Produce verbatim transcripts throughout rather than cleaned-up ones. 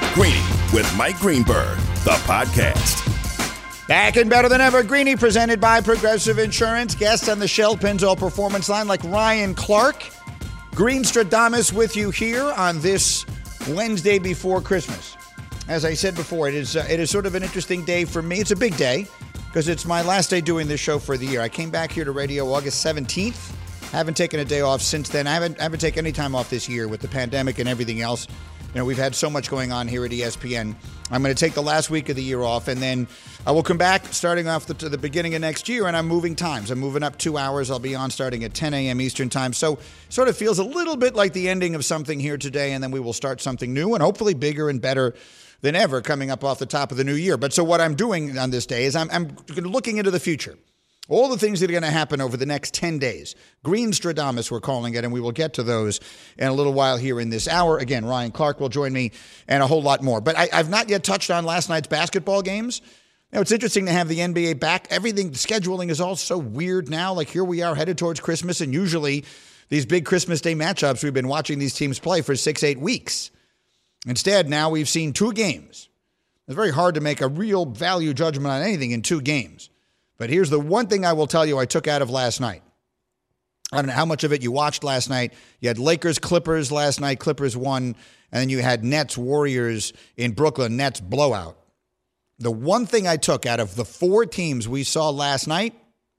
Greeny with Mike Greenberg, the podcast. Back and better than ever, Greeny, presented by Progressive Insurance. Guests on the Shell Pennzoil Performance Line like Ryan Clark. Green Stradamus with you here on this Wednesday before Christmas. As I said before, it is uh, it is sort of an interesting day for me. It's a big day because it's my last day doing this show for the year. I came back here to radio August seventeenth. Haven't taken a day off since then. I haven't, I haven't taken any time off this year with the pandemic and everything else. You know, we've had so much going on here at E S P N. I'm going to take the last week of the year off, and then I will come back starting off the, to the beginning of next year, and I'm moving times. I'm moving up two hours. I'll be on starting at ten a.m. Eastern time. So sort of feels a little bit like the ending of something here today, and then we will start something new and hopefully bigger and better than ever coming up off the top of the new year. But so what I'm doing on this day is I'm, I'm looking into the future. All the things that are going to happen over the next ten days. Green Stradamus, we're calling it, and we will get to those in a little while here in this hour. Again, Ryan Clark will join me and a whole lot more. But I, I've not yet touched on last night's basketball games. Now, it's interesting to have the N B A back. Everything, scheduling is all so weird now. Like here we are headed towards Christmas, and usually these big Christmas Day matchups, we've been watching these teams play for six, eight weeks. Instead, now we've seen two games. It's very hard to make a real value judgment on anything in two games. But here's the one thing I will tell you I took out of last night. I don't know how much of it you watched last night. You had Lakers, Clippers last night. Clippers won. And then you had Nets, Warriors in Brooklyn. Nets blowout. The one thing I took out of the four teams we saw last night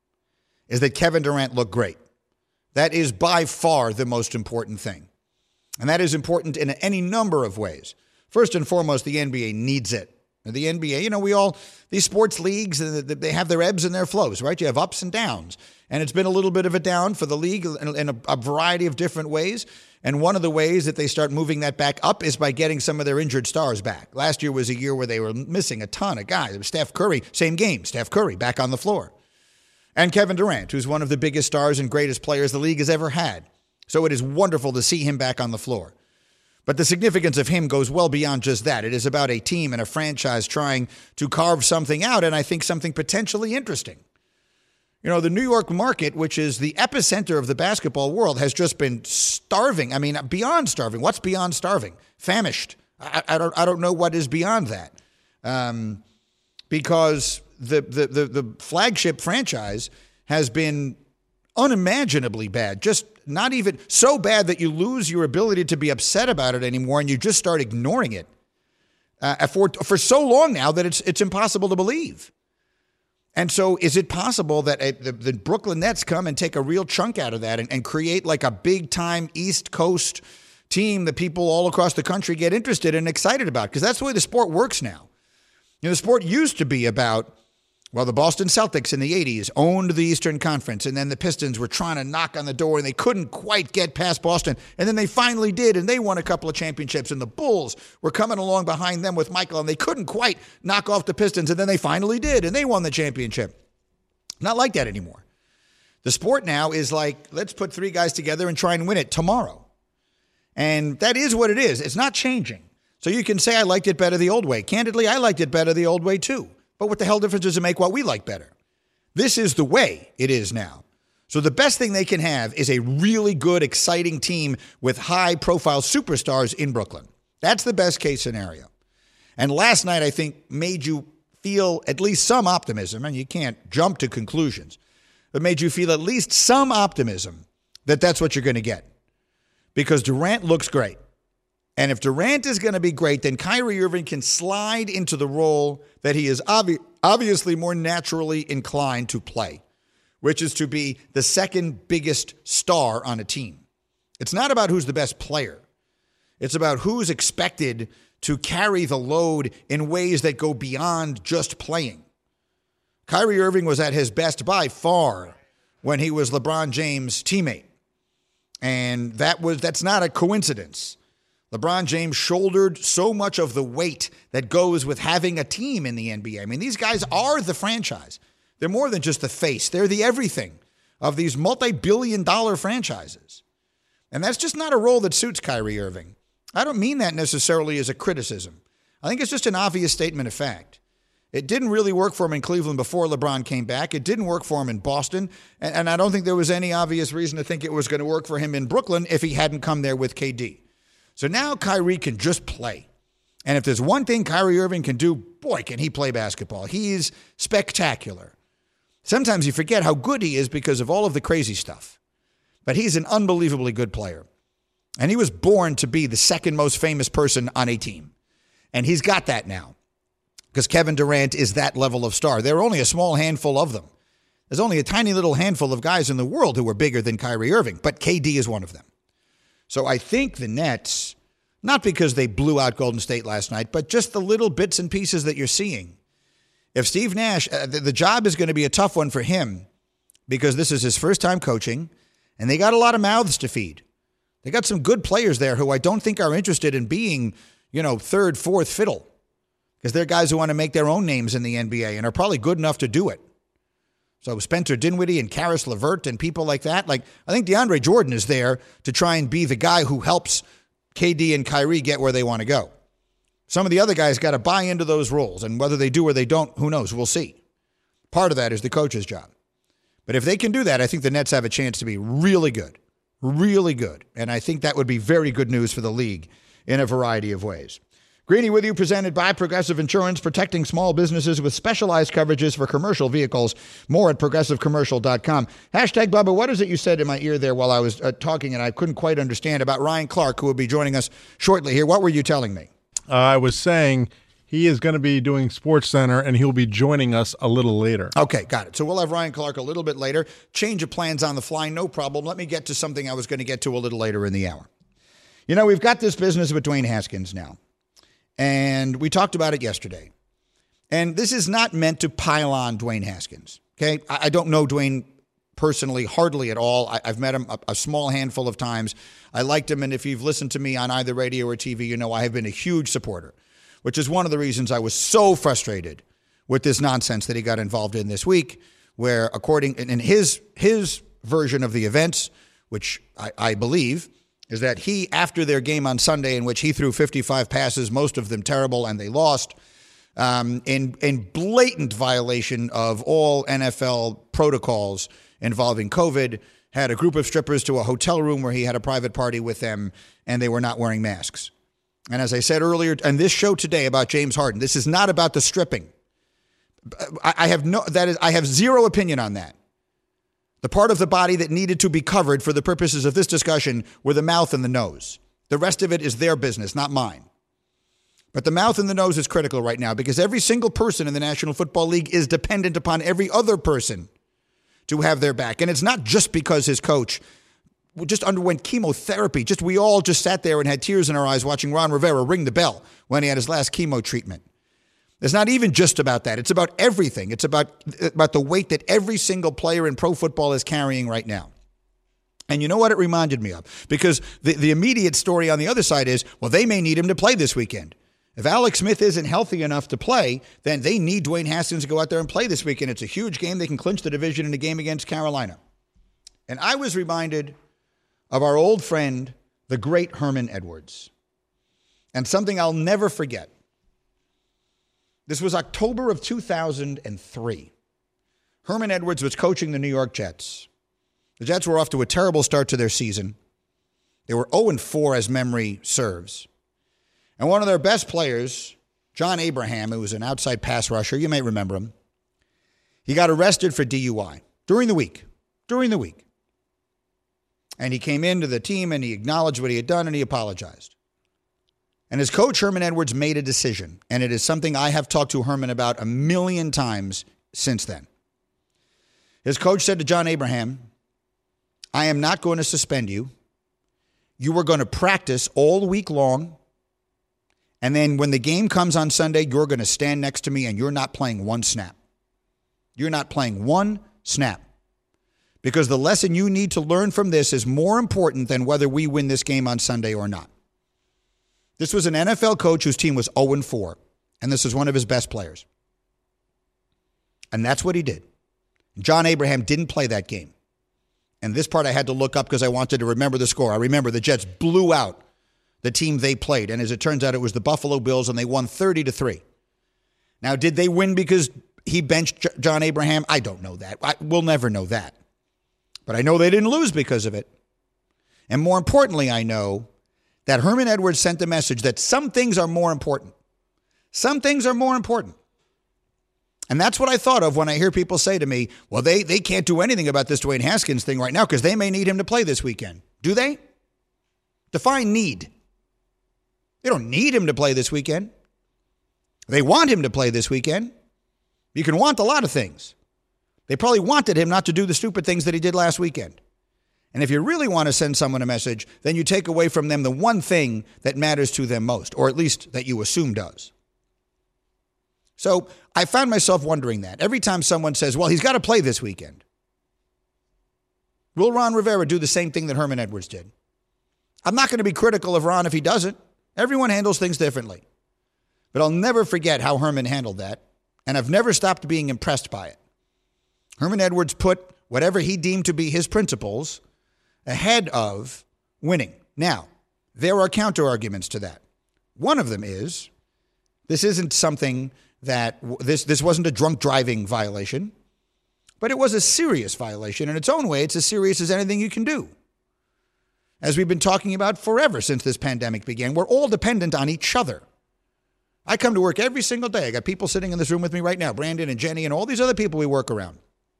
is that Kevin Durant looked great. That is by far the most important thing. And that is important in any number of ways. First and foremost, the N B A needs it. The N B A, you know, we all, these sports leagues, they have their ebbs and their flows, right? You have ups and downs. And it's been a little bit of a down for the league in a, a variety of different ways. And one of the ways that they start moving that back up is by getting some of their injured stars back. Last year was a year where they were missing a ton of guys. It was Steph Curry, same game, Steph Curry back on the floor. And Kevin Durant, who's one of the biggest stars and greatest players the league has ever had. So it is wonderful to see him back on the floor. But the significance of him goes well beyond just that. It is about a team and a franchise trying to carve something out, and I think something potentially interesting. You know, the New York market, which is the epicenter of the basketball world, has just been starving. I mean, beyond starving. What's beyond starving? Famished. I, I don't I don't know what is beyond that. Um, because the, the, the, the flagship franchise has been unimaginably bad. Just not even so bad that you lose your ability to be upset about it anymore and you just start ignoring it uh, for for so long now that it's it's impossible to believe. And so is it possible that a, the, the Brooklyn Nets come and take a real chunk out of that and, and create like a big-time East Coast team that people all across the country get interested and excited about? Because that's the way the sport works now. You know, the sport used to be about, well, the Boston Celtics in the eighties owned the Eastern Conference, and then the Pistons were trying to knock on the door, and they couldn't quite get past Boston. And then they finally did, and they won a couple of championships, and the Bulls were coming along behind them with Michael, and they couldn't quite knock off the Pistons, and then they finally did, and they won the championship. Not like that anymore. The sport now is like, let's put three guys together and try and win it tomorrow. And that is what it is. It's not changing. So you can say I liked it better the old way. Candidly, I liked it better the old way, too. But what the hell difference does it make what we like better? This is the way it is now. So the best thing they can have is a really good, exciting team with high-profile superstars in Brooklyn. That's the best case scenario. And last night, I think, made you feel at least some optimism, and you can't jump to conclusions, but made you feel at least some optimism that that's what you're going to get. Because Durant looks great. And if Durant is going to be great, then Kyrie Irving can slide into the role that he is obvi- obviously more naturally inclined to play, which is to be the second biggest star on a team. It's not about who's the best player. It's about who's expected to carry the load in ways that go beyond just playing. Kyrie Irving was at his best by far when he was LeBron James' teammate. And that was that's not a coincidence. LeBron James shouldered so much of the weight that goes with having a team in the N B A. I mean, these guys are the franchise. They're more than just the face. They're the everything of these multi-billion dollar franchises. And that's just not a role that suits Kyrie Irving. I don't mean that necessarily as a criticism. I think it's just an obvious statement of fact. It didn't really work for him in Cleveland before LeBron came back. It didn't work for him in Boston. And, and I don't think there was any obvious reason to think it was going to work for him in Brooklyn if he hadn't come there with K D. So now Kyrie can just play. And if there's one thing Kyrie Irving can do, boy, can he play basketball. He's spectacular. Sometimes you forget how good he is because of all of the crazy stuff. But he's an unbelievably good player. And he was born to be the second most famous person on a team. And he's got that now because Kevin Durant is that level of star. There are only a small handful of them. There's only a tiny little handful of guys in the world who are bigger than Kyrie Irving, but K D is one of them. So I think the Nets, not because they blew out Golden State last night, but just the little bits and pieces that you're seeing. If Steve Nash, uh, the, the job is going to be a tough one for him because this is his first time coaching, and they got a lot of mouths to feed. They got some good players there who I don't think are interested in being, you know, third, fourth fiddle because they're guys who want to make their own names in the N B A and are probably good enough to do it. So Spencer Dinwiddie and Karis LeVert and people like that, like I think DeAndre Jordan is there to try and be the guy who helps K D and Kyrie get where they want to go. Some of the other guys got to buy into those roles, and whether they do or they don't, who knows? We'll see. Part of that is the coach's job. But if they can do that, I think the Nets have a chance to be really good, really good. And I think that would be very good news for the league in a variety of ways. Greeny with you, presented by Progressive Insurance, protecting small businesses with specialized coverages for commercial vehicles. More at progressive commercial dot com. Hashtag Bubba, what is it you said in my ear there while I was uh, talking and I couldn't quite understand about Ryan Clark, who will be joining us shortly here? What were you telling me? Uh, I was saying he is going to be doing Sports Center, and he'll be joining us a little later. Okay, got it. So we'll have Ryan Clark a little bit later. Change of plans on the fly, no problem. Let me get to something I was going to get to a little later in the hour. You know, we've got this business with Dwayne Haskins now, and we talked about it yesterday. And this is not meant to pile on Dwayne Haskins, okay? I, I don't know Dwayne personally hardly at all. I, I've met him a, a small handful of times. I liked him, and if you've listened to me on either radio or T V, you know I have been a huge supporter, which is one of the reasons I was so frustrated with this nonsense that he got involved in this week, where according in his his version of the events, which I, I believe, is that he, after their game on Sunday in which he threw fifty-five passes, most of them terrible, and they lost, um, in, in blatant violation of all N F L protocols involving COVID, had a group of strippers to a hotel room where he had a private party with them, and they were not wearing masks. And as I said earlier, and this show today about James Harden, this is not about the stripping. I, I have no, that is, I have zero opinion on that. The part of the body that needed to be covered for the purposes of this discussion were the mouth and the nose. The rest of it is their business, not mine. But the mouth and the nose is critical right now because every single person in the National Football League is dependent upon every other person to have their back. And it's not just because his coach just underwent chemotherapy. Just we all just sat there and had tears in our eyes watching Ron Rivera ring the bell when he had his last chemo treatment. It's not even just about that. It's about everything. It's about, about the weight that every single player in pro football is carrying right now. And you know what it reminded me of? Because the, the immediate story on the other side is, well, they may need him to play this weekend. If Alex Smith isn't healthy enough to play, then they need Dwayne Haskins to go out there and play this weekend. It's a huge game. They can clinch the division in a game against Carolina. And I was reminded of our old friend, the great Herman Edwards. And something I'll never forget. This was October of two thousand three. Herman Edwards was coaching the New York Jets. The Jets were off to a terrible start to their season. They were oh and four as memory serves. And one of their best players, John Abraham, who was an outside pass rusher, you may remember him, he got arrested for D U I during the week, during the week. And he came into the team and he acknowledged what he had done and he apologized. And his coach, Herman Edwards, made a decision. And it is something I have talked to Herman about a million times since then. His coach said to John Abraham, I am not going to suspend you. You are going to practice all week long. And then when the game comes on Sunday, you're going to stand next to me and you're not playing one snap. You're not playing one snap. Because the lesson you need to learn from this is more important than whether we win this game on Sunday or not. This was an N F L coach whose team was oh and four, and this is one of his best players. And that's what he did. John Abraham didn't play that game. And this part I had to look up because I wanted to remember the score. I remember the Jets blew out the team they played, and as it turns out, it was the Buffalo Bills, and they won thirty to three. Now, did they win because he benched John Abraham? I don't know that. I, we'll never know that. But I know they didn't lose because of it. And more importantly, I know that Herman Edwards sent the message that some things are more important. Some things are more important. And that's what I thought of when I hear people say to me, well, they, they can't do anything about this Dwayne Haskins thing right now because they may need him to play this weekend. Do they? Define need. They don't need him to play this weekend. They want him to play this weekend. You can want a lot of things. They probably wanted him not to do the stupid things that he did last weekend. And if you really want to send someone a message, then you take away from them the one thing that matters to them most, or at least that you assume does. So I found myself wondering that. Every time someone says, well, he's got to play this weekend. Will Ron Rivera do the same thing that Herman Edwards did? I'm not going to be critical of Ron if he doesn't. Everyone handles things differently. But I'll never forget how Herman handled that, and I've never stopped being impressed by it. Herman Edwards put whatever he deemed to be his principles ahead of winning. Now, there are counter-arguments to that. One of them is, this isn't something that, this, this wasn't a drunk driving violation, but it was a serious violation. In its own way, it's as serious as anything you can do. As we've been talking about forever since this pandemic began, we're all dependent on each other. I come to work every single day. I got people sitting in this room with me right now, Brandon and Jenny and all these other people we work around.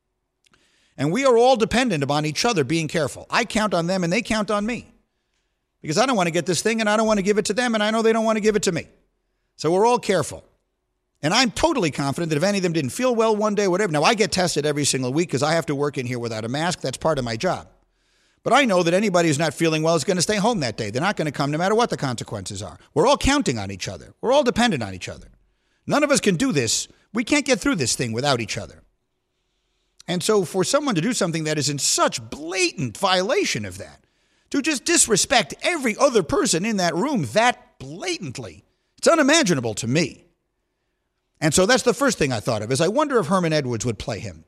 And we are all dependent upon each other being careful. I count on them and they count on me. Because I don't want to get this thing and I don't want to give it to them and I know they don't want to give it to me. So we're all careful. And I'm totally confident that if any of them didn't feel well one day, whatever. Now, I get tested every single week because I have to work in here without a mask. That's part of my job. But I know that anybody who's not feeling well is going to stay home that day. They're not going to come no matter what the consequences are. We're all counting on each other. We're all dependent on each other. None of us can do this. We can't get through this thing without each other. And so for someone to do something that is in such blatant violation of that, to just disrespect every other person in that room that blatantly, it's unimaginable to me. And so that's the first thing I thought of, is I wonder if Herman Edwards would play him.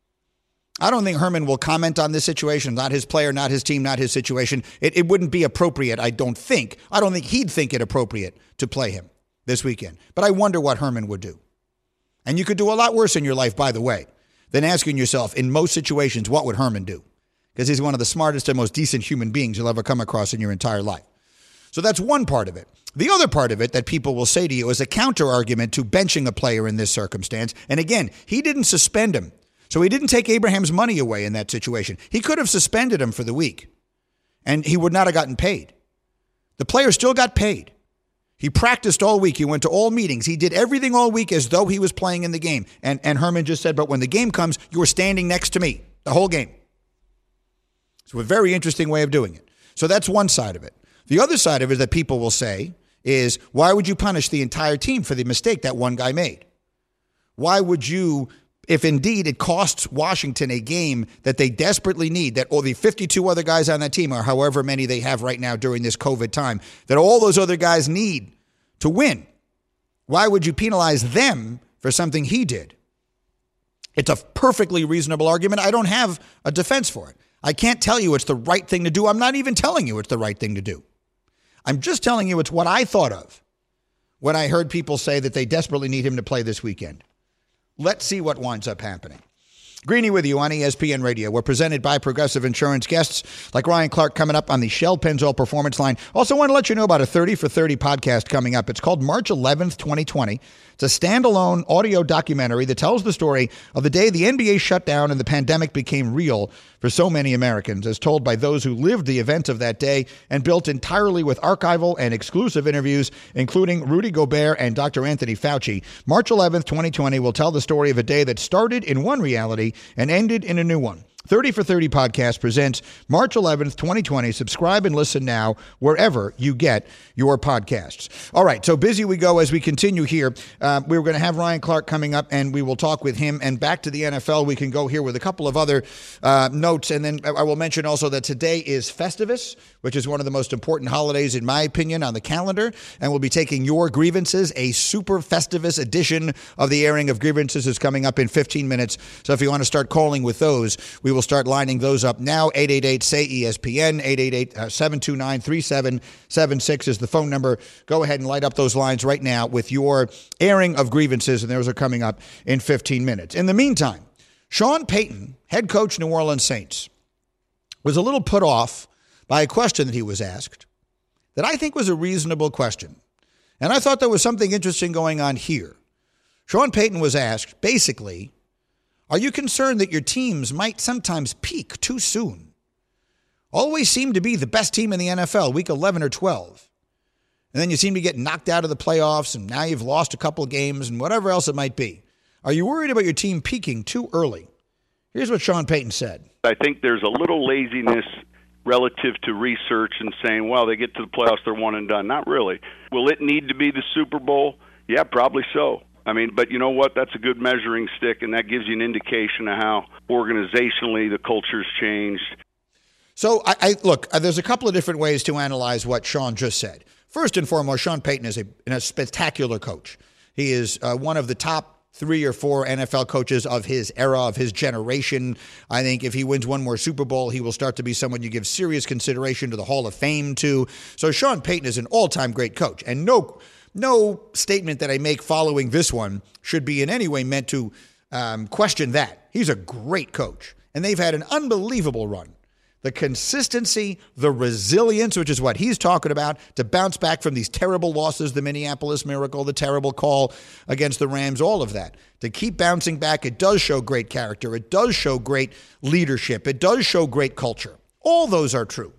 I don't think Herman will comment on this situation, not his player, not his team, not his situation. It, it wouldn't be appropriate, I don't think. I don't think he'd think it appropriate to play him this weekend. But I wonder what Herman would do. And you could do a lot worse in your life, by the way, than asking yourself, in most situations, what would Herman do? Because he's one of the smartest and most decent human beings you'll ever come across in your entire life. So that's one part of it. The other part of it that people will say to you is a counter-argument to benching a player in this circumstance. And again, he didn't suspend him. So he didn't take Abraham's money away in that situation. He could have suspended him for the week, and he would not have gotten paid. The player still got paid. He practiced all week. He went to all meetings. He did everything all week as though he was playing in the game. And, and Herman just said, but when the game comes, you are standing next to me the whole game. So a very interesting way of doing it. So that's one side of it. The other side of it that people will say is, why would you punish the entire team for the mistake that one guy made? Why would you, if indeed it costs Washington a game that they desperately need, that all the fifty-two other guys on that team, or however many they have right now during this COVID time, that all those other guys need to win, why would you penalize them for something he did? It's a perfectly reasonable argument. I don't have a defense for it. I can't tell you it's the right thing to do. I'm not even telling you it's the right thing to do. I'm just telling you it's what I thought of when I heard people say that they desperately need him to play this weekend. Let's see what winds up happening. Greeny with you on E S P N Radio. We're presented by Progressive Insurance. Guests like Ryan Clark coming up on the Shell Pennzoil Performance Line. Also want to let you know about a thirty for thirty podcast coming up. It's called March eleventh, twenty twenty. It's a standalone audio documentary that tells the story of the day the N B A shut down and the pandemic became real for so many Americans, as told by those who lived the event of that day, and built entirely with archival and exclusive interviews, including Rudy Gobert and Doctor Anthony Fauci. March eleventh, twenty twenty will tell the story of a day that started in one reality and ended in a new one. thirty for thirty podcast presents March eleventh, twenty twenty. Subscribe and listen now wherever you get your podcasts. All right, so busy we go as we continue here. Uh, we're going to have Ryan Clark coming up, and we will talk with him. And back to the N F L, we can go here with a couple of other uh, notes. And then I will mention also that today is Festivus, which is one of the most important holidays, in my opinion, on the calendar. And we'll be taking your grievances. A super Festivus edition of the airing of grievances is coming up in fifteen minutes. So if you want to start calling with those, we will start lining those up now. eight eight eight, S A Y, E S P N, eight eight eight, seven two nine, three seven seven six is the phone number. Go ahead and light up those lines right now with your airing of grievances, and those are coming up in fifteen minutes. In the meantime, Sean Payton, head coach New Orleans Saints, was a little put off by a question that he was asked that I think was a reasonable question. And I thought there was something interesting going on here. Sean Payton was asked, basically, are you concerned that your teams might sometimes peak too soon? Always seem to be the best team in the N F L, week eleven or twelve. And then you seem to get knocked out of the playoffs, and now you've lost a couple of games and whatever else it might be. Are you worried about your team peaking too early? Here's what Sean Payton said. I think there's a little laziness relative to research and saying, well, they get to the playoffs, they're one and done. Not really. Will it need to be the Super Bowl? Yeah, probably so. I mean, but you know what? That's a good measuring stick, and that gives you an indication of how organizationally the culture's changed. So, I, I look, uh, there's a couple of different ways to analyze what Sean just said. First and foremost, Sean Payton is a, a spectacular coach. He is uh, one of the top three or four N F L coaches of his era, of his generation. I think if he wins one more Super Bowl, he will start to be someone you give serious consideration to the Hall of Fame to. So Sean Payton is an all-time great coach. And no no statement that I make following this one should be in any way meant to um, question that. He's a great coach. And they've had an unbelievable run. The consistency, the resilience, which is what he's talking about, to bounce back from these terrible losses, the Minneapolis Miracle, the terrible call against the Rams, all of that. To keep bouncing back, it does show great character. It does show great leadership. It does show great culture. All those are true.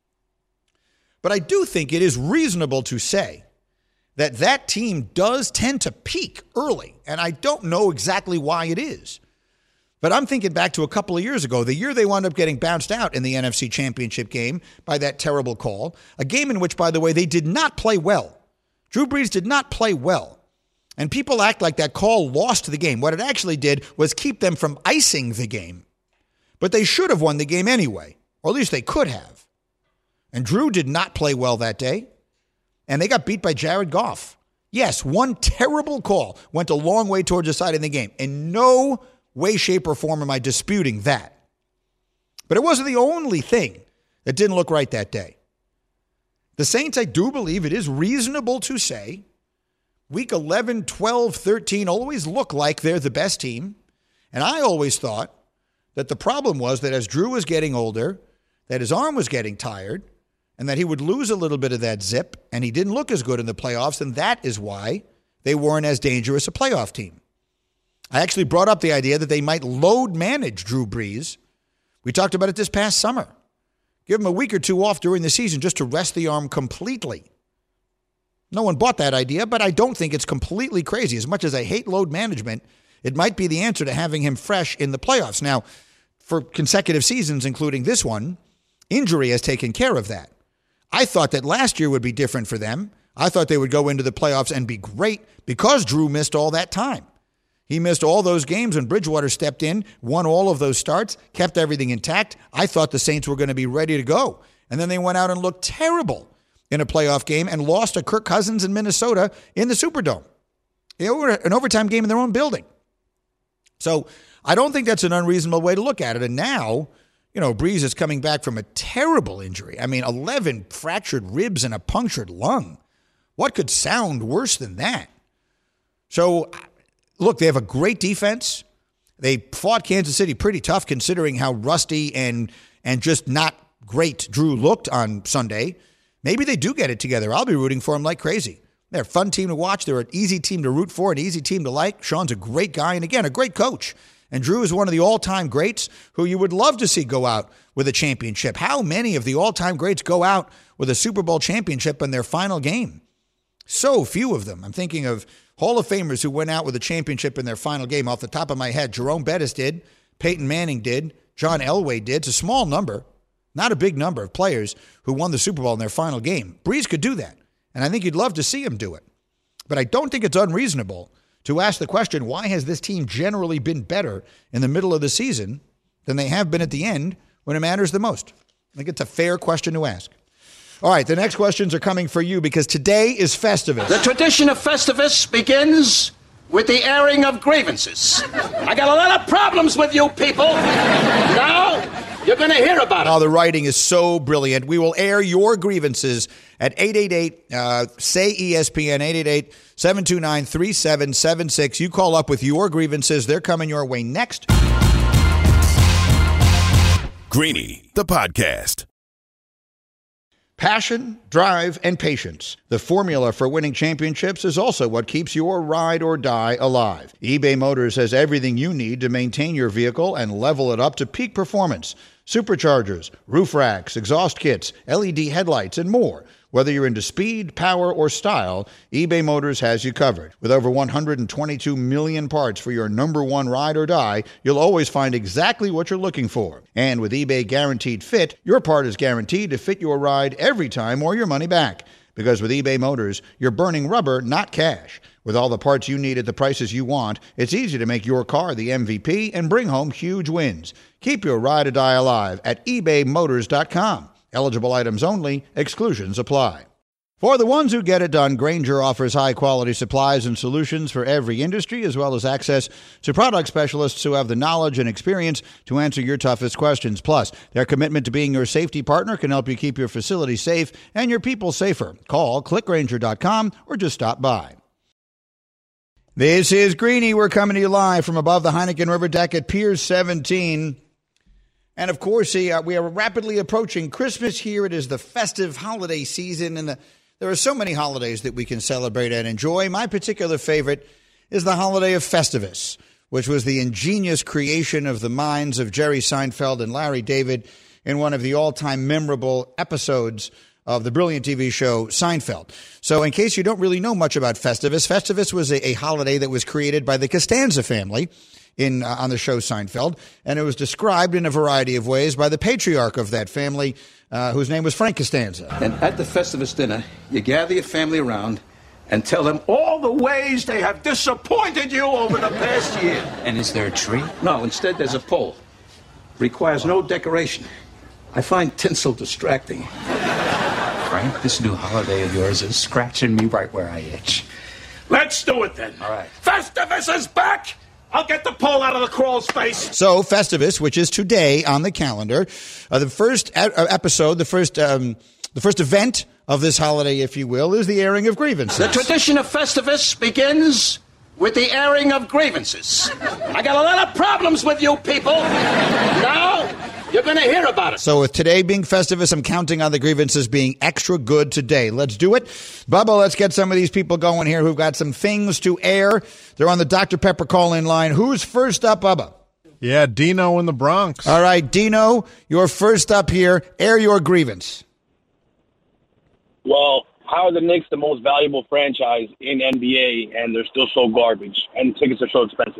But I do think it is reasonable to say that that team does tend to peak early, and I don't know exactly why it is. But I'm thinking back to a couple of years ago, the year they wound up getting bounced out in the N F C Championship game by that terrible call, a game in which, by the way, they did not play well. Drew Brees did not play well. And people act like that call lost the game. What it actually did was keep them from icing the game. But they should have won the game anyway, or at least they could have. And Drew did not play well that day, and they got beat by Jared Goff. Yes, one terrible call went a long way towards deciding the game. In no way, shape, or form am I disputing that. But it wasn't the only thing that didn't look right that day. The Saints, I do believe it is reasonable to say, week eleven, twelve, thirteen always look like they're the best team. And I always thought that the problem was that as Drew was getting older, that his arm was getting tired, and that he would lose a little bit of that zip, and he didn't look as good in the playoffs, and that is why they weren't as dangerous a playoff team. I actually brought up the idea that they might load manage Drew Brees. We talked about it this past summer. Give him a week or two off during the season just to rest the arm completely. No one bought that idea, but I don't think it's completely crazy. As much as I hate load management, it might be the answer to having him fresh in the playoffs. Now, for consecutive seasons, including this one, injury has taken care of that. I thought that last year would be different for them. I thought they would go into the playoffs and be great because Drew missed all that time. He missed all those games when Bridgewater stepped in, won all of those starts, kept everything intact. I thought the Saints were going to be ready to go. And then they went out and looked terrible in a playoff game and lost to Kirk Cousins in Minnesota in the Superdome. They were an overtime game in their own building. So I don't think that's an unreasonable way to look at it. And now, you know, Brees is coming back from a terrible injury. I mean, eleven fractured ribs and a punctured lung. What could sound worse than that? So look, they have a great defense. They fought Kansas City pretty tough considering how rusty and and just not great Drew looked on Sunday. Maybe they do get it together. I'll be rooting for them like crazy. They're a fun team to watch. They're an easy team to root for, an easy team to like. Sean's a great guy, and again, a great coach. And Drew is one of the all-time greats who you would love to see go out with a championship. How many of the all-time greats go out with a Super Bowl championship in their final game? So few of them. I'm thinking of Hall of Famers who went out with a championship in their final game. Off the top of my head, Jerome Bettis did, Peyton Manning did, John Elway did. It's a small number, not a big number of players who won the Super Bowl in their final game. Brees could do that, and I think you'd love to see him do it. But I don't think it's unreasonable to ask the question, why has this team generally been better in the middle of the season than they have been at the end when it matters the most? I think it's a fair question to ask. All right, the next questions are coming for you because today is Festivus. The tradition of Festivus begins with the airing of grievances. I got a lot of problems with you people. Now, you're going to hear about it. Oh, the writing is so brilliant. We will air your grievances at eight eight eight, say E S P N, eight eight eight, seven two nine, three seven seven six. You call up with your grievances. They're coming your way next. Greeny, the podcast. Passion, drive, and patience. The formula for winning championships is also what keeps your ride or die alive. eBay Motors has everything you need to maintain your vehicle and level it up to peak performance. Superchargers, roof racks, exhaust kits, L E D headlights, and more. Whether you're into speed, power, or style, eBay Motors has you covered. With over one hundred twenty-two million parts for your number one ride or die, you'll always find exactly what you're looking for. And with eBay Guaranteed Fit, your part is guaranteed to fit your ride every time or your money back. Because with eBay Motors, you're burning rubber, not cash. With all the parts you need at the prices you want, it's easy to make your car the M V P and bring home huge wins. Keep your ride or die alive at ebay motors dot com. Eligible items only. Exclusions apply. For the ones who get it done, Grainger offers high-quality supplies and solutions for every industry, as well as access to product specialists who have the knowledge and experience to answer your toughest questions. Plus, their commitment to being your safety partner can help you keep your facility safe and your people safer. Call click grainger dot com or just stop by. This is Greeny. We're coming to you live from above the Heineken River deck at Pier seventeen. And, of course, we are rapidly approaching Christmas here. It is the festive holiday season, and the, there are so many holidays that we can celebrate and enjoy. My particular favorite is the holiday of Festivus, which was the ingenious creation of the minds of Jerry Seinfeld and Larry David in one of the all-time memorable episodes of the brilliant T V show Seinfeld. So in case you don't really know much about Festivus, Festivus was a, a holiday that was created by the Costanza family in uh, on the show Seinfeld, and it was described in a variety of ways by the patriarch of that family, uh, whose name was Frank Costanza. And at the Festivus dinner, you gather your family around and tell them all the ways they have disappointed you over the past year. And is there a tree? No, instead there's a pole. Requires no decoration. I find tinsel distracting. Frank, this new holiday of yours is scratching me right where I itch. Let's do it then. All right. Festivus is back! I'll get the pole out of the crawl space. So Festivus, which is today on the calendar, uh, the first e- episode, the first um, the first event of this holiday, if you will, is the airing of grievances. The tradition of Festivus begins with the airing of grievances. I got a lot of problems with you people. Now you're going to hear about it. So with today being Festivus, I'm counting on the grievances being extra good today. Let's do it. Bubba, let's get some of these people going here who've got some things to air. They're on the Doctor Pepper call-in line. Who's first up, Bubba? Yeah, Dino in the Bronx. All right, Dino, you're first up here. Air your grievance. Well, how are the Knicks the most valuable franchise in N B A, and they're still so garbage, and tickets are so expensive?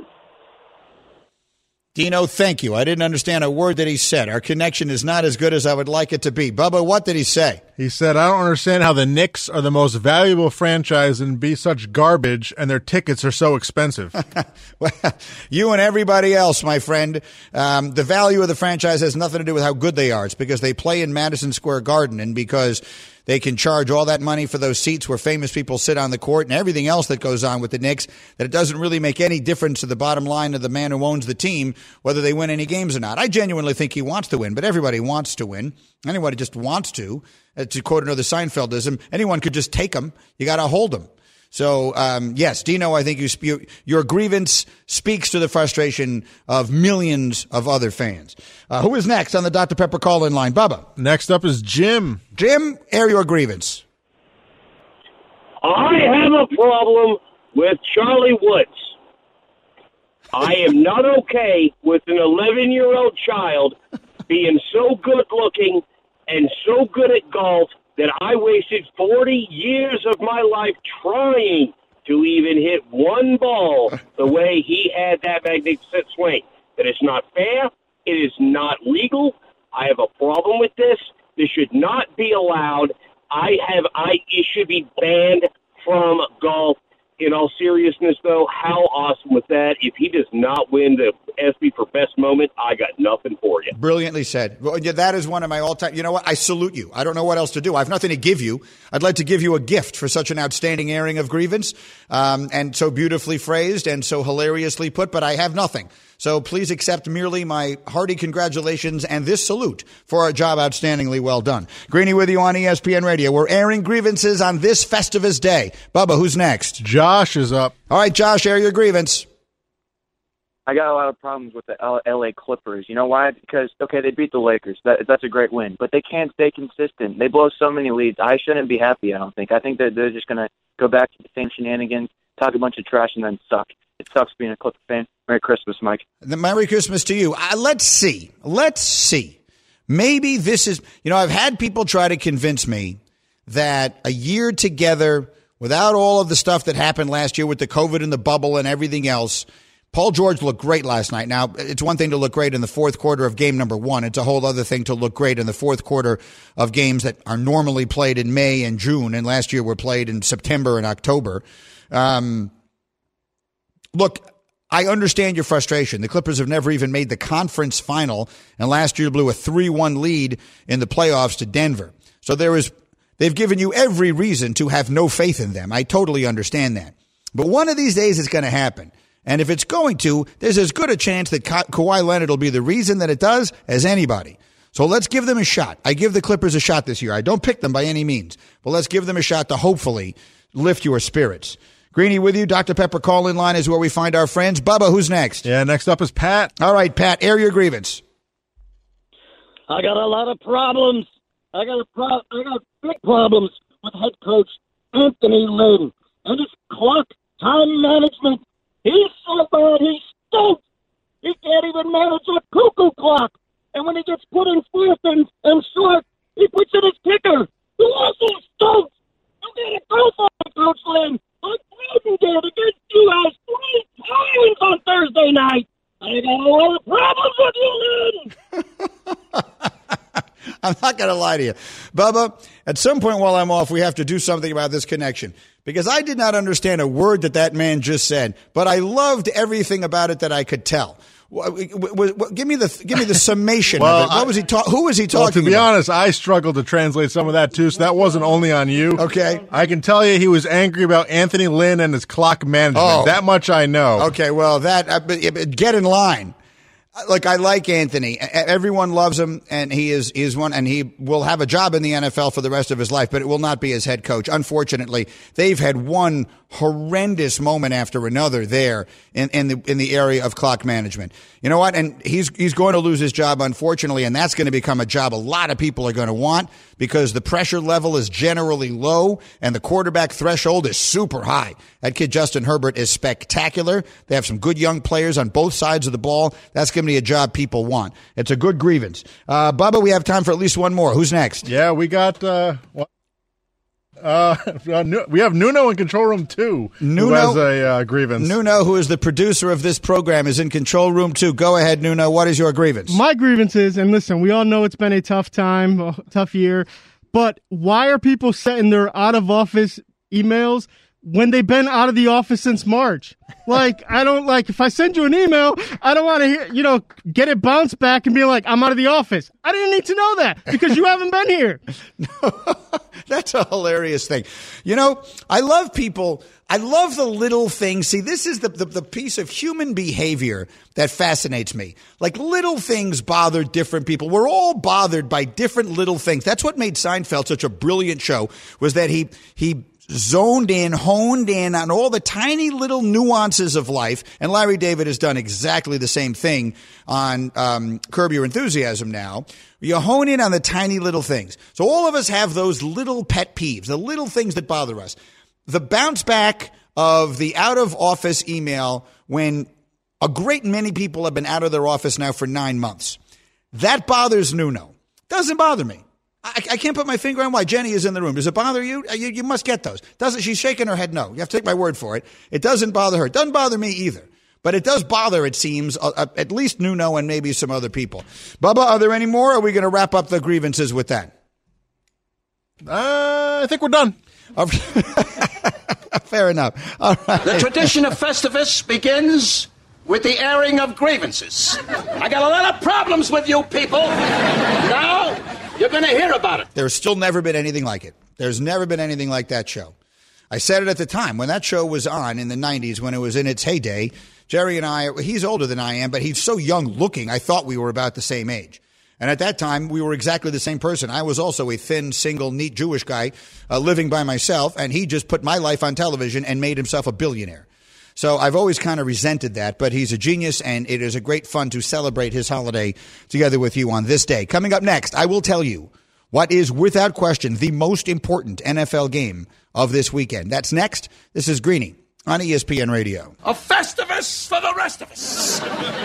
Dino, thank you. I didn't understand a word that he said. Our connection is not as good as I would like it to be. Bubba, what did he say? He said, I don't understand how the Knicks are the most valuable franchise and be such garbage, and their tickets are so expensive. Well, you and everybody else, my friend. Um, the value of the franchise has nothing to do with how good they are. It's because they play in Madison Square Garden, and because they can charge all that money for those seats where famous people sit on the court and everything else that goes on with the Knicks, that it doesn't really make any difference to the bottom line of the man who owns the team, whether they win any games or not. I genuinely think he wants to win, but everybody wants to win. Anybody just wants to. Uh, to quote another Seinfeldism, anyone could just take them. You got to hold them. So, um, yes, Dino, I think you sp- your grievance speaks to the frustration of millions of other fans. Uh, who is next on the Doctor Pepper call-in line? Bubba. Next up is Jim. Jim, air your grievance. I have a problem with Charlie Woods. I am not okay with an eleven-year-old child being so good-looking and so good at golf that I wasted forty years of my life trying to even hit one ball the way he had that magnificent swing. That is not fair. It is not legal. I have a problem with this. This should not be allowed. I have. I. It should be banned from golf. In all seriousness, though, how awesome was that? If he does not win the ESPY for best moment, I got nothing for you. Brilliantly said. Well, yeah, that is one of my all-time. You know what? I salute you. I don't know what else to do. I have nothing to give you. I'd like to give you a gift for such an outstanding airing of grievance, um, and so beautifully phrased and so hilariously put, but I have nothing. So please accept merely my hearty congratulations and this salute for a job outstandingly well done. Greeny with you on E S P N Radio. We're airing grievances on this Festivus day. Bubba, who's next? Josh is up. All right, Josh, air your grievance. I got a lot of problems with the L A Clippers. You know why? Because, okay, they beat the Lakers. That, that's a great win. But they can't stay consistent. They blow so many leads. I shouldn't be happy, I don't think. I think that they're just going to go back to the same shenanigans, talk a bunch of trash, and then suck. It sucks being a Clipper fan. Merry Christmas, Mike. The Merry Christmas to you. Uh, let's see. Let's see. Maybe this is, you know, I've had people try to convince me that a year together without all of the stuff that happened last year with the COVID and the bubble and everything else, Paul George looked great last night. Now, it's one thing to look great in the fourth quarter of game number one. It's a whole other thing to look great in the fourth quarter of games that are normally played in May and June, and last year were played in September and October. Um, look, I understand your frustration. The Clippers have never even made the conference final, and last year blew a three one lead in the playoffs to Denver. So there is, they've given you every reason to have no faith in them. I totally understand that. But one of these days it's going to happen. And if it's going to, there's as good a chance that Ka- Kawhi Leonard will be the reason that it does as anybody. So let's give them a shot. I give the Clippers a shot this year. I don't pick them by any means, but let's give them a shot to hopefully lift your spirits. Greeny with you. Doctor Pepper call-in line is where we find our friends. Bubba, who's next? Yeah, next up is Pat. All right, Pat, air your grievance. I got a lot of problems. I got a pro- I got big problems with head coach Anthony Lynn and his clock time management. He's so bad, he stinks. He can't even manage a cuckoo clock. And when he gets put in fourth and, and short, he puts in his kicker, who also stinks. You got to go for it, Coach Lynn. I did against you guys three times on Thursday night. I got a lot of problems with you, Lynn. I'm not going to lie to you. Bubba, at some point while I'm off, we have to do something about this connection because I did not understand a word that that man just said, but I loved everything about it that I could tell. Give me the give me the summation well, of it. What was he ta- Who was he talking well, to be about? honest, I struggled to translate some of that too, so that wasn't only on you. Okay. I can tell you he was angry about Anthony Lynn and his clock management. Oh. That much I know. Okay, well, that uh, get in line. Look, I like Anthony. Everyone loves him, and he is is one, and he will have a job in the N F L for the rest of his life, but it will not be as head coach. Unfortunately, they've had one horrendous moment after another there in, in the in the area of clock management. You know what? And he's he's going to lose his job, unfortunately, and that's going to become a job a lot of people are going to want because the pressure level is generally low and the quarterback threshold is super high. That kid Justin Herbert is spectacular. They have some good young players on both sides of the ball. That's going to be a job people want. It's a good grievance. Uh, Bubba, we have time for at least one more. Who's next? Yeah, we got uh, uh, we have Nuno in Control Room two, Nuno, who has a uh, grievance. Nuno, who is the producer of this program, is in Control Room two. Go ahead, Nuno. What is your grievance? My grievance is, and listen, we all know it's been a tough time, a tough year, but why are people setting their out-of-office emails when they've been out of the office since March? Like, I don't like, if I send you an email, I don't want to hear, you know, get it bounced back and be like, I'm out of the office. I didn't need to know that because you haven't been here. That's a hilarious thing. You know, I love people. I love the little things. See, this is the, the, the piece of human behavior that fascinates me. Like little things bother different people. We're all bothered by different little things. That's what made Seinfeld such a brilliant show, was that he, he, zoned in, honed in on all the tiny little nuances of life. And Larry David has done exactly the same thing on um, Curb Your Enthusiasm now. You hone in on the tiny little things. So all of us have those little pet peeves, the little things that bother us. The bounce back of the out-of-office email when a great many people have been out of their office now for nine months. That bothers Nuno. Doesn't bother me. I, I can't put my finger on why. Jenny is in the room. Does it bother you? You, you must get those. Doesn't she's shaking her head no. You have to take my word for it. It doesn't bother her. It doesn't bother me either. But it does bother, it seems, uh, at least Nuno and maybe some other people. Bubba, are there any more? Or are we going to wrap up the grievances with that? Uh, I think we're done. Fair enough. All right. The tradition of Festivus begins with the airing of grievances. I got a lot of problems with you people. Now you're going to hear about it. There's still never been anything like it. There's never been anything like that show. I said it at the time when that show was on in the nineties, when it was in its heyday. Jerry and I, he's older than I am, but he's so young looking, I thought we were about the same age. And at that time, we were exactly the same person. I was also a thin, single, neat Jewish guy uh, living by myself, and he just put my life on television and made himself a billionaire. So I've always kind of resented that, but he's a genius, and it is a great fun to celebrate his holiday together with you on this day. Coming up next, I will tell you what is, without question, the most important N F L game of this weekend. That's next. This is Greeny on E S P N Radio. A Festivus for the rest of us.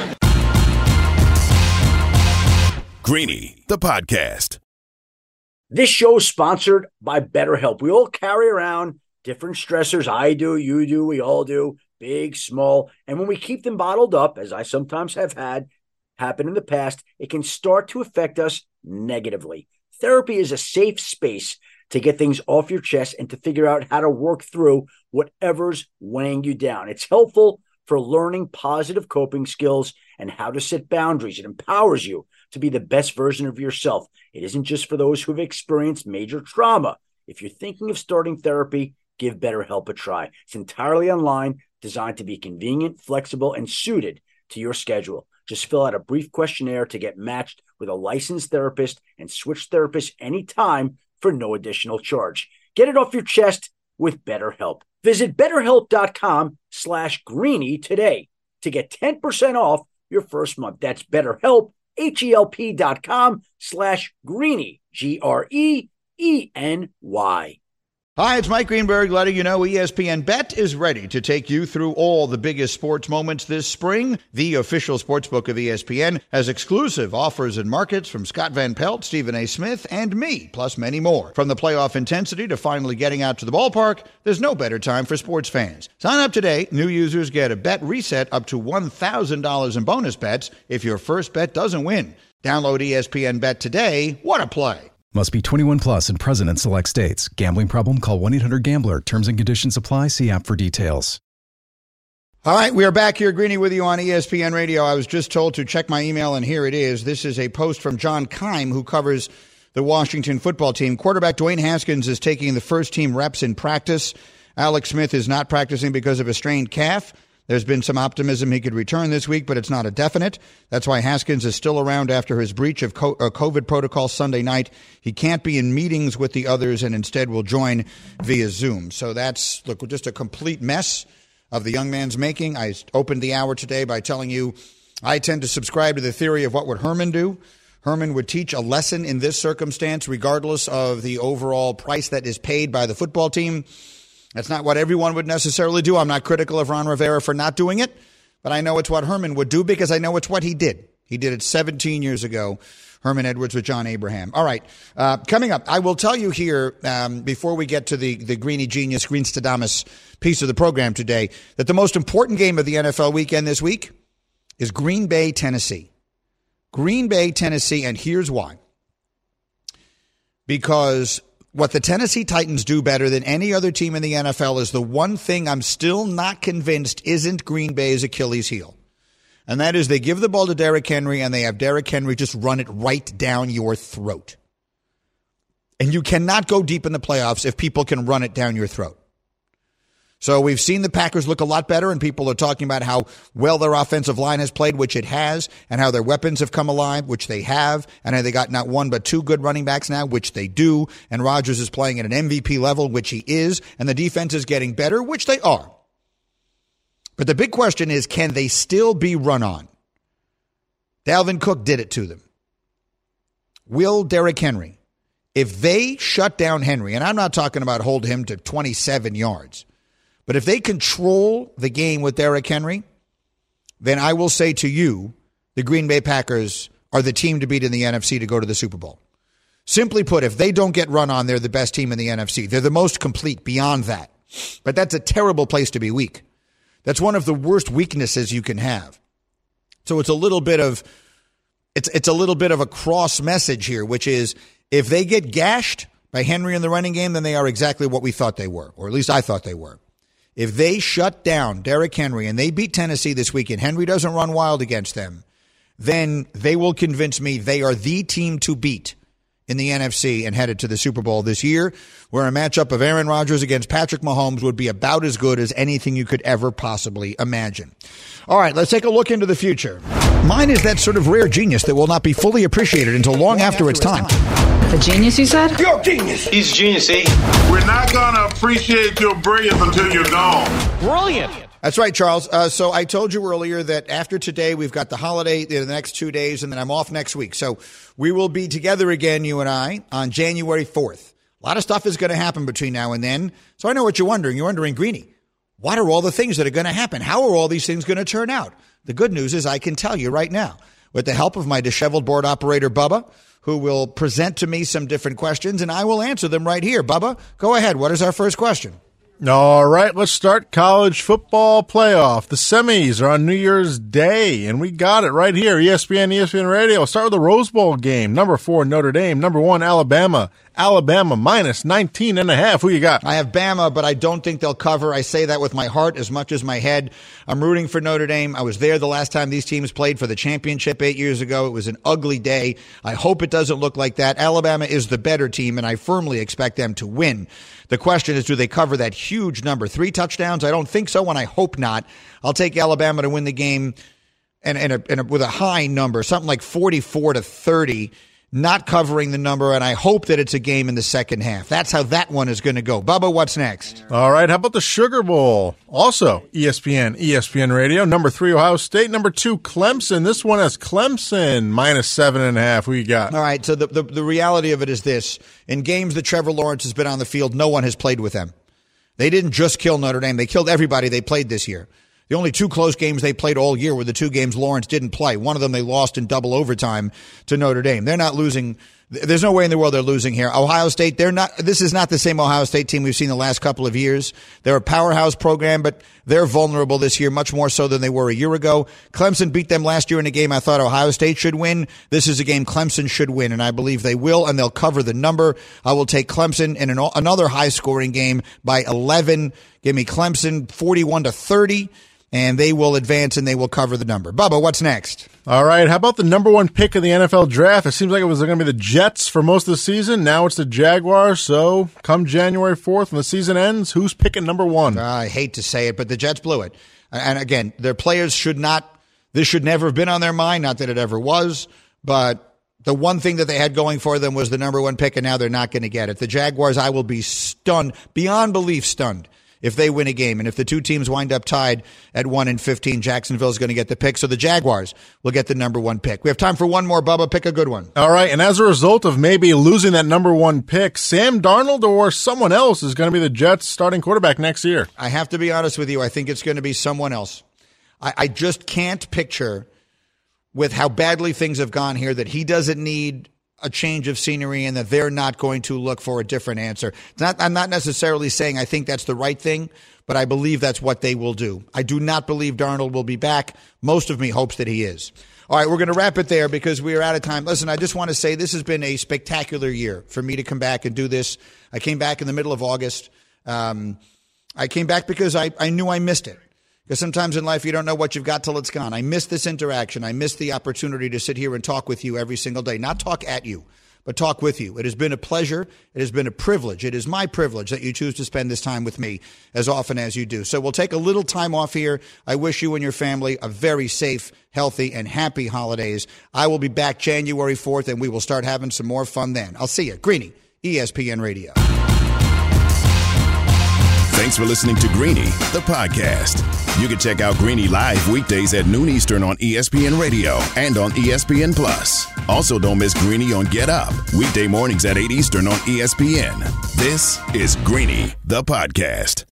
Greeny, the podcast. This show is sponsored by BetterHelp. We all carry around different stressors. I do, you do, we all do, big, small. And when we keep them bottled up, as I sometimes have had happen in the past, it can start to affect us negatively. Therapy is a safe space to get things off your chest and to figure out how to work through whatever's weighing you down. It's helpful for learning positive coping skills and how to set boundaries. It empowers you to be the best version of yourself. It isn't just for those who've experienced major trauma. If you're thinking of starting therapy, give BetterHelp a try. It's entirely online, designed to be convenient, flexible, and suited to your schedule. Just fill out a brief questionnaire to get matched with a licensed therapist and switch therapists anytime for no additional charge. Get it off your chest with BetterHelp. Visit BetterHelp.com slash Greeny today to get ten percent off your first month. That's BetterHelp, H-E-L-P dot com slash Greeny, G R E E N Y. Hi, it's Mike Greenberg letting you know E S P N Bet is ready to take you through all the biggest sports moments this spring. The official sportsbook of E S P N has exclusive offers and markets from Scott Van Pelt, Stephen A. Smith, and me, plus many more. From the playoff intensity to finally getting out to the ballpark, there's no better time for sports fans. Sign up today. New users get a bet reset up to one thousand dollars in bonus bets if your first bet doesn't win. Download E S P N Bet today. What a play. Must be twenty-one plus and present in select states. Gambling problem? Call one eight hundred gambler. Terms and conditions apply. See app for details. All right, we are back here, Greeny, with you on E S P N Radio. I was just told to check my email, and here it is. This is a post from John Keim, who covers the Washington football team. Quarterback Dwayne Haskins is taking the first team reps in practice. Alex Smith is not practicing because of a strained calf. There's been some optimism he could return this week, but it's not a definite. That's why Haskins is still around after his breach of COVID protocol Sunday night. He can't be in meetings with the others and instead will join via Zoom. So that's, look, just a complete mess of the young man's making. I opened the hour today by telling you I tend to subscribe to the theory of what would Herman do. Herman would teach a lesson in this circumstance regardless of the overall price that is paid by the football team. That's not what everyone would necessarily do. I'm not critical of Ron Rivera for not doing it, but I know it's what Herman would do because I know it's what he did. He did it seventeen years ago, Herman Edwards with John Abraham. All right, uh, coming up, I will tell you here um, before we get to the, the Greeny Genius, Greenstradamus piece of the program today, that the most important game of the N F L weekend this week is Green Bay, Tennessee. Green Bay, Tennessee, and here's why. Because what the Tennessee Titans do better than any other team in the N F L is the one thing I'm still not convinced isn't Green Bay's Achilles heel. And that is they give the ball to Derrick Henry and they have Derrick Henry just run it right down your throat. And you cannot go deep in the playoffs if people can run it down your throat. So we've seen the Packers look a lot better, and people are talking about how well their offensive line has played, which it has, and how their weapons have come alive, which they have, and how they got not one but two good running backs now, which they do, and Rodgers is playing at an M V P level, which he is, and the defense is getting better, which they are. But the big question is, can they still be run on? Dalvin Cook did it to them. Will Derrick Henry, if they shut down Henry, and I'm not talking about hold him to twenty-seven yards, but if they control the game with Derrick Henry, then I will say to you, the Green Bay Packers are the team to beat in the N F C to go to the Super Bowl. Simply put, if they don't get run on, they're the best team in the N F C. They're the most complete beyond that. But that's a terrible place to be weak. That's one of the worst weaknesses you can have. So it's a little bit of it's it's a little bit of a cross message here, which is if they get gashed by Henry in the running game, then they are exactly what we thought they were, or at least I thought they were. If they shut down Derrick Henry and they beat Tennessee this week and Henry doesn't run wild against them, then they will convince me they are the team to beat in the N F C and headed to the Super Bowl this year, where a matchup of Aaron Rodgers against Patrick Mahomes would be about as good as anything you could ever possibly imagine. All right, let's take a look into the future. Mine is that sort of rare genius that will not be fully appreciated until long, long after, after it's time. A genius, you said? You're a genius. He's a genius, eh? We're not going to appreciate your brilliance until you're gone. Brilliant. That's right, Charles. Uh, so I told you earlier that after today, we've got the holiday in the next two days, and then I'm off next week. So we will be together again, you and I, on January fourth. A lot of stuff is going to happen between now and then. So I know what you're wondering. You're wondering, Greeny, what are all the things that are going to happen? How are all these things going to turn out? The good news is I can tell you right now, with the help of my disheveled board operator, Bubba, who will present to me some different questions, and I will answer them right here. Bubba, go ahead. What is our first question? All right, let's start college football playoff. The semis are on New Year's Day, and we got it right here, E S P N, E S P N Radio. We'll start with the Rose Bowl game. Number four, Notre Dame. Number one, Alabama. Alabama minus nineteen and a half. Who you got? I have Bama, but I don't think they'll cover. I say that with my heart as much as my head. I'm rooting for Notre Dame. I was there the last time these teams played for the championship eight years ago. It was an ugly day. I hope it doesn't look like that. Alabama is the better team, and I firmly expect them to win. The question is, do they cover that huge number? Three touchdowns? I don't think so, and I hope not. I'll take Alabama to win the game and, and, a, and a, with a high number, something like forty-four to thirty. Not covering the number, and I hope that it's a game in the second half. That's how that one is going to go. Bubba, what's next? All right, how about the Sugar Bowl? Also, E S P N, E S P N Radio. Number three, Ohio State. Number two, Clemson. This one has Clemson minus seven and a half. Who you got? All right, so the, the, the reality of it is this. In games that Trevor Lawrence has been on the field, no one has played with them. They didn't just kill Notre Dame. They killed everybody they played this year. The only two close games they played all year were the two games Lawrence didn't play. One of them they lost in double overtime to Notre Dame. They're not losing. There's no way in the world they're losing here. Ohio State, they're not. This is not the same Ohio State team we've seen the last couple of years. They're a powerhouse program, but they're vulnerable this year, much more so than they were a year ago. Clemson beat them last year in a game I thought Ohio State should win. This is a game Clemson should win, and I believe they will, and they'll cover the number. I will take Clemson in an, another high-scoring game by eleven. Give me Clemson forty-one to thirty. And they will advance and they will cover the number. Bubba, what's next? All right. How about the number one pick of the N F L draft? It seems like it was going to be the Jets for most of the season. Now it's the Jaguars. So come January fourth when the season ends, who's picking number one? Uh, I hate to say it, but the Jets blew it. And again, their players should not, this should never have been on their mind. Not that it ever was, but the one thing that they had going for them was the number one pick, and now they're not going to get it. The Jaguars, I will be stunned, beyond belief stunned, if they win a game. And if the two teams wind up tied at one and fifteen, Jacksonville is going to get the pick. So the Jaguars will get the number one pick. We have time for one more, Bubba. Pick a good one. All right. And as a result of maybe losing that number one pick, Sam Darnold or someone else is going to be the Jets starting quarterback next year. I have to be honest with you. I think it's going to be someone else. I, I just can't picture, with how badly things have gone here, that he doesn't need a change of scenery and that they're not going to look for a different answer. It's not, I'm not necessarily saying I think that's the right thing, but I believe that's what they will do. I do not believe Darnold will be back. Most of me hopes that he is. All right, we're going to wrap it there because we are out of time. Listen, I just want to say this has been a spectacular year for me to come back and do this. I came back in the middle of August. Um, I came back because I, I knew I missed it. Because sometimes in life you don't know what you've got till it's gone. I miss this interaction. I miss the opportunity to sit here and talk with you every single day. Not talk at you, but talk with you. It has been a pleasure. It has been a privilege. It is my privilege that you choose to spend this time with me as often as you do. So we'll take a little time off here. I wish you and your family a very safe, healthy, and happy holidays. I will be back January fourth, and we will start having some more fun then. I'll see you. Greeny, E S P N Radio. Thanks for listening to Greeny, the podcast. You can check out Greeny live weekdays at noon Eastern on E S P N Radio and on E S P N Plus. Also, don't miss Greeny on Get Up, weekday mornings at eight Eastern on E S P N. This is Greeny, the podcast.